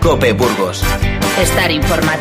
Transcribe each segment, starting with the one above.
COPE Burgos. Estar informado.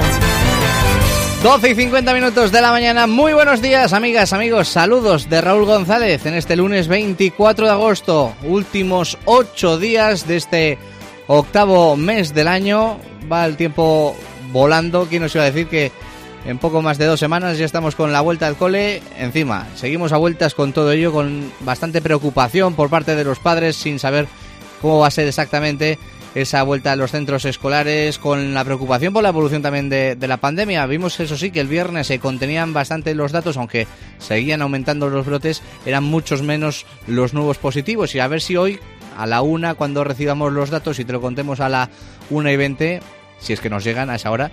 12:50 de la mañana. Muy buenos días, amigas, amigos. Saludos de Raúl González en este lunes 24 de agosto. Últimos 8 días de este octavo mes del año. Va el tiempo volando. ¿Quién nos iba a decir que en poco más de 2 semanas ya estamos con la vuelta al cole? Encima, seguimos a vueltas con todo ello, con bastante preocupación por parte de los padres, sin saber cómo va a ser exactamente esa vuelta a los centros escolares, con la preocupación por la evolución también de la pandemia. Vimos, eso sí, que el viernes se contenían bastante los datos, aunque seguían aumentando los brotes, eran muchos menos los nuevos positivos. Y a ver si hoy, a la 1, cuando recibamos los datos y te lo contemos a la 1:20, si es que nos llegan a esa hora,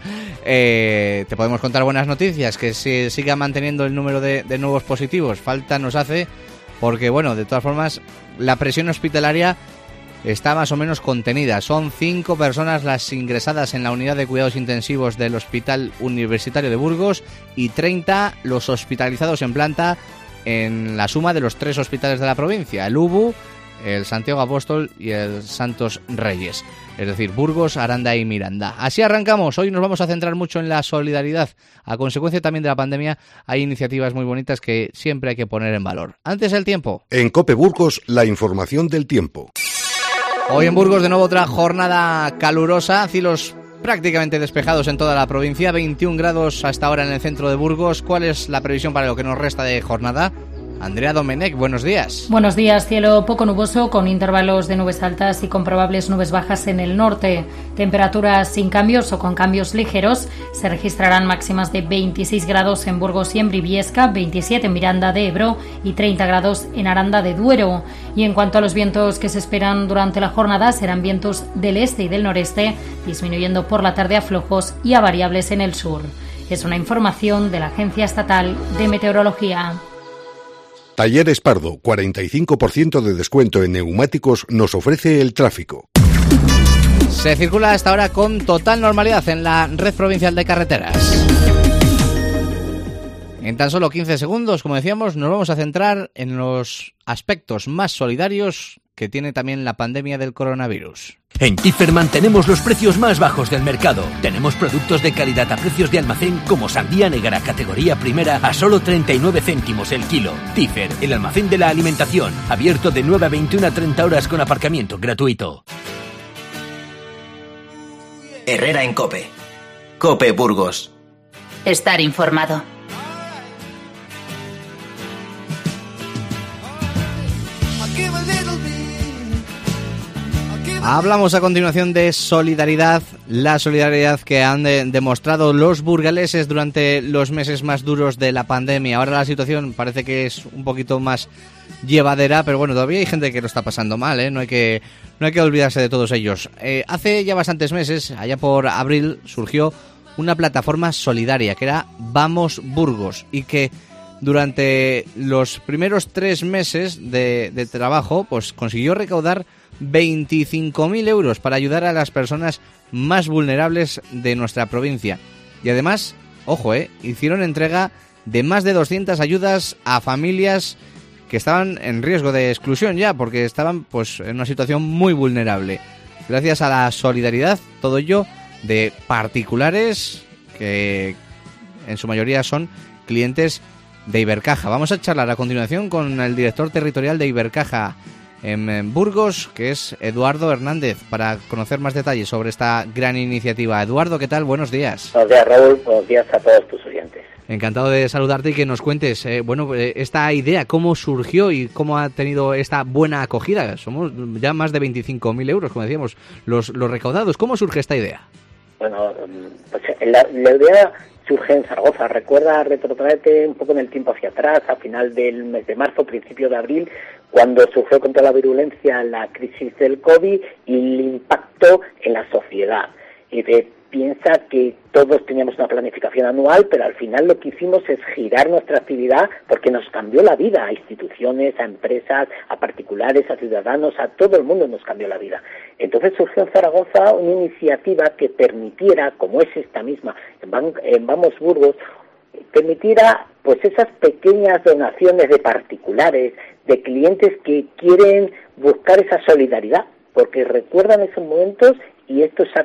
te podemos contar buenas noticias, que se siga manteniendo el número de nuevos positivos. Falta nos hace, porque bueno, de todas formas, la presión hospitalaria está más o menos contenida. Son 5 personas las ingresadas en la unidad de cuidados intensivos del Hospital Universitario de Burgos y 30 los hospitalizados en planta en la suma de los 3 hospitales de la provincia, el UBU, el Santiago Apóstol y el Santos Reyes, es decir, Burgos, Aranda y Miranda. Así arrancamos. Hoy nos vamos a centrar mucho en la solidaridad. A consecuencia también de la pandemia, hay iniciativas muy bonitas que siempre hay que poner en valor. Antes el tiempo. En COPE Burgos, la información del tiempo. Hoy en Burgos de nuevo otra jornada calurosa, cielos prácticamente despejados en toda la provincia, 21 grados hasta ahora en el centro de Burgos. ¿Cuál es la previsión para lo que nos resta de jornada? Andrea Domenech, buenos días. Buenos días, cielo poco nuboso con intervalos de nubes altas y con probables nubes bajas en el norte. Temperaturas sin cambios o con cambios ligeros. Se registrarán máximas de 26 grados en Burgos y en Briviesca, 27 en Miranda de Ebro y 30 grados en Aranda de Duero. Y en cuanto a los vientos que se esperan durante la jornada, serán vientos del este y del noreste, disminuyendo por la tarde a flojos y a variables en el sur. Es una información de la Agencia Estatal de Meteorología. Talleres Pardo, 45% de descuento en neumáticos nos ofrece el tráfico. Se circula hasta ahora con total normalidad en la red provincial de carreteras. En tan solo 15 segundos, como decíamos, nos vamos a centrar en los aspectos más solidarios que tiene también la pandemia del coronavirus. En Tifer mantenemos los precios más bajos del mercado. Tenemos productos de calidad a precios de almacén como sandía negra categoría primera a solo 39 céntimos el kilo. Tifer, el almacén de la alimentación, abierto de 9 a 21 a 30 horas con aparcamiento gratuito. Herrera en COPE. COPE Burgos. Estar informado. Hablamos a continuación de solidaridad, la solidaridad que han demostrado los burgaleses durante los meses más duros de la pandemia. Ahora la situación parece que es un poquito más llevadera, pero bueno, todavía hay gente que lo está pasando mal, ¿eh? No hay que olvidarse de todos ellos. Hace ya bastantes meses, allá por abril, surgió una plataforma solidaria que era Vamos Burgos y que durante los primeros 3 meses de trabajo pues consiguió recaudar 25.000 euros para ayudar a las personas más vulnerables de nuestra provincia. Y además, ojo, hicieron entrega de más de 200 ayudas a familias que estaban en riesgo de exclusión ya, porque estaban pues en una situación muy vulnerable. Gracias a la solidaridad, todo ello de particulares que en su mayoría son clientes de Ibercaja. Vamos a charlar a continuación con el director territorial de Ibercaja en Burgos, que es Eduardo Hernández, para conocer más detalles sobre esta gran iniciativa. Eduardo, ¿qué tal? Buenos días. Buenos días, Raúl. Buenos días a todos tus oyentes. Encantado de saludarte y que nos cuentes, esta idea, cómo surgió y cómo ha tenido esta buena acogida. Somos ya más de 25.000 euros, como decíamos, los recaudados. ¿Cómo surge esta idea? Bueno, pues la idea surge en Zaragoza. Recuerda, retrotraerte un poco en el tiempo hacia atrás, a final del mes de marzo, principio de abril, cuando surgió con toda la virulencia la crisis del COVID y el impacto en la sociedad. Piensa que todos teníamos una planificación anual, pero al final lo que hicimos es girar nuestra actividad porque nos cambió la vida a instituciones, a empresas, a particulares, a ciudadanos, a todo el mundo nos cambió la vida. Entonces surgió en Zaragoza una iniciativa que permitiera, como es esta misma, en Vamos Burgos, permitiera pues esas pequeñas donaciones de particulares, de clientes que quieren buscar esa solidaridad, porque recuerdan esos momentos y esto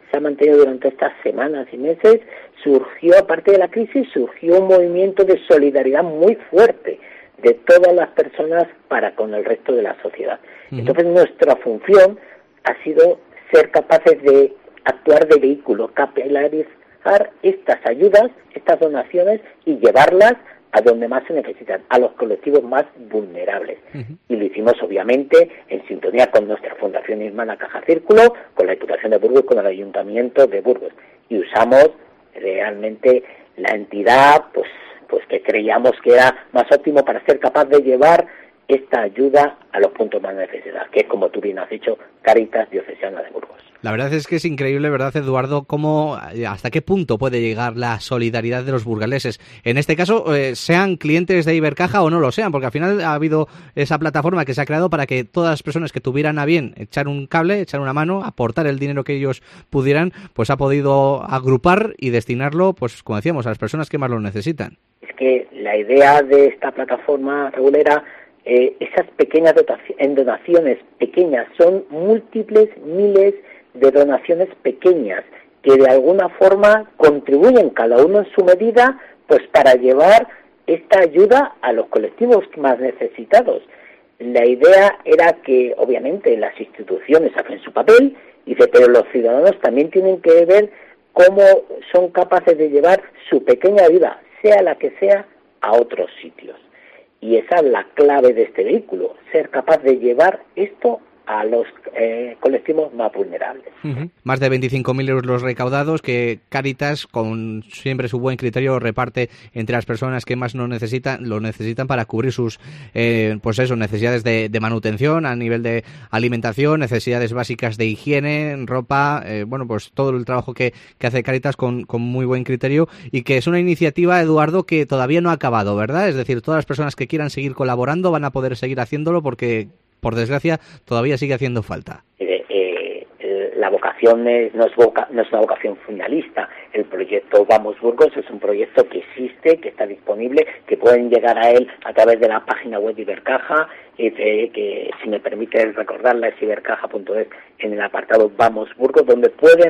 se ha mantenido durante estas semanas y meses, surgió, aparte de la crisis, surgió un movimiento de solidaridad muy fuerte de todas las personas para con el resto de la sociedad. Entonces nuestra función ha sido ser capaces de actuar de vehículo, capilarizar estas ayudas, estas donaciones y llevarlas a donde más se necesitan, a los colectivos más vulnerables. Y lo hicimos obviamente en sintonía con nuestra Fundación Hermana Caja Círculo, con la Diputación de Burgos, con el Ayuntamiento de Burgos. Y usamos realmente la entidad pues que creíamos que era más óptimo para ser capaz de llevar esta ayuda a los puntos más necesitados, que es, como tú bien has dicho, Cáritas Diocesana de Burgos. La verdad es que es increíble, ¿verdad, Eduardo? ¿Hasta qué punto puede llegar la solidaridad de los burgaleses? En este caso, sean clientes de Ibercaja o no lo sean, porque al final ha habido esa plataforma que se ha creado para que todas las personas que tuvieran a bien echar un cable, echar una mano, aportar el dinero que ellos pudieran, pues ha podido agrupar y destinarlo, pues como decíamos, a las personas que más lo necesitan. Es que la idea de esta plataforma regulera, esas pequeñas donaciones pequeñas, son múltiples miles de donaciones pequeñas que de alguna forma contribuyen cada uno en su medida pues para llevar esta ayuda a los colectivos más necesitados. La idea era que obviamente las instituciones hacen su papel, pero los ciudadanos también tienen que ver cómo son capaces de llevar su pequeña ayuda, sea la que sea, a otros sitios. Y esa es la clave de este vehículo, ser capaz de llevar esto a los colectivos más vulnerables. Más de 25.000 euros los recaudados que Cáritas, con siempre su buen criterio, reparte entre las personas que más lo necesitan para cubrir sus necesidades de manutención a nivel de alimentación, necesidades básicas de higiene, ropa, pues todo el trabajo que hace Cáritas con muy buen criterio, y que es una iniciativa, Eduardo, que todavía no ha acabado, ¿verdad? Es decir, todas las personas que quieran seguir colaborando van a poder seguir haciéndolo porque, por desgracia, todavía sigue haciendo falta. La vocación no es una vocación finalista. El proyecto Vamos Burgos es un proyecto que existe, que está disponible, que pueden llegar a él a través de la página web de Ibercaja, que si me permite recordarla es ibercaja.es, en el apartado Vamos Burgos, donde pueden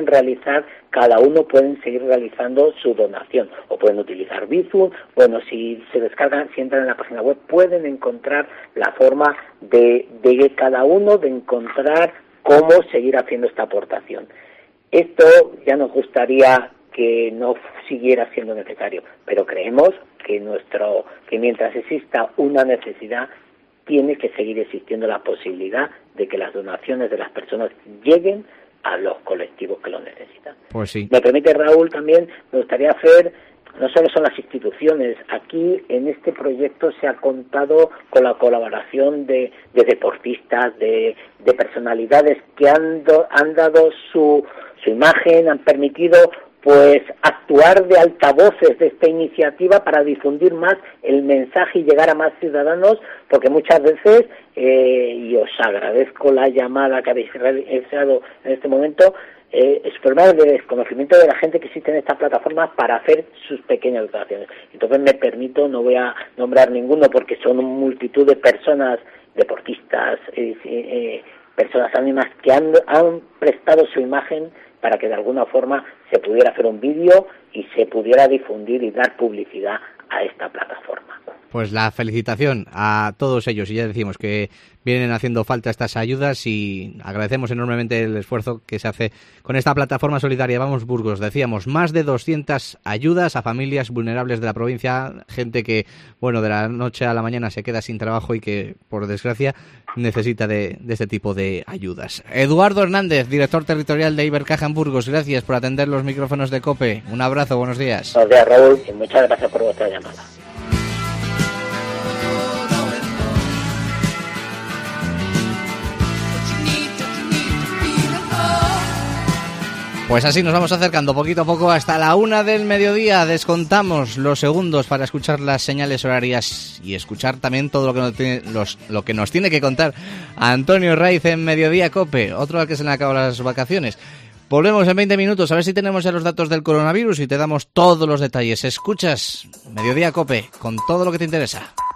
pueden seguir realizando su donación, o pueden utilizar Bizum. Si se descargan, si entran en la página web, pueden encontrar la forma de cada uno de encontrar cómo seguir haciendo esta aportación. Esto ya nos gustaría que no siguiera siendo necesario, pero creemos que mientras exista una necesidad, tiene que seguir existiendo la posibilidad de que las donaciones de las personas lleguen a los colectivos que lo necesitan. Pues sí. Me permite, Raúl, también me gustaría hacer, no solo son las instituciones, aquí en este proyecto se ha contado con la colaboración de deportistas, de personalidades que han dado su imagen, han permitido pues actuar de altavoces de esta iniciativa para difundir más el mensaje y llegar a más ciudadanos, porque muchas veces, y os agradezco la llamada que habéis realizado en este momento, es problema de desconocimiento de la gente que existe en estas plataformas para hacer sus pequeñas donaciones. Entonces me permito, no voy a nombrar ninguno porque son multitud de personas, deportistas, personas anónimas que han prestado su imagen para que de alguna forma se pudiera hacer un vídeo y se pudiera difundir y dar publicidad a esta plataforma. Pues la felicitación a todos ellos, y ya decimos que vienen haciendo falta estas ayudas y agradecemos enormemente el esfuerzo que se hace con esta plataforma solidaria Vamos Burgos. Decíamos, más de 200 ayudas a familias vulnerables de la provincia, gente que, de la noche a la mañana se queda sin trabajo y que, por desgracia, necesita de este tipo de ayudas. Eduardo Hernández, director territorial de Ibercaja en Burgos, gracias por atender los micrófonos de COPE. Un abrazo, buenos días. Buenos días, Raúl, y muchas gracias por vuestra llamada. Pues así nos vamos acercando poquito a poco hasta la 1 del mediodía. Descontamos los segundos para escuchar las señales horarias y escuchar también todo lo que nos tiene que contar Antonio Raiz en Mediodía Cope, otro al que se le acaban las vacaciones. Volvemos en 20 minutos a ver si tenemos ya los datos del coronavirus y te damos todos los detalles. Escuchas Mediodía Cope con todo lo que te interesa.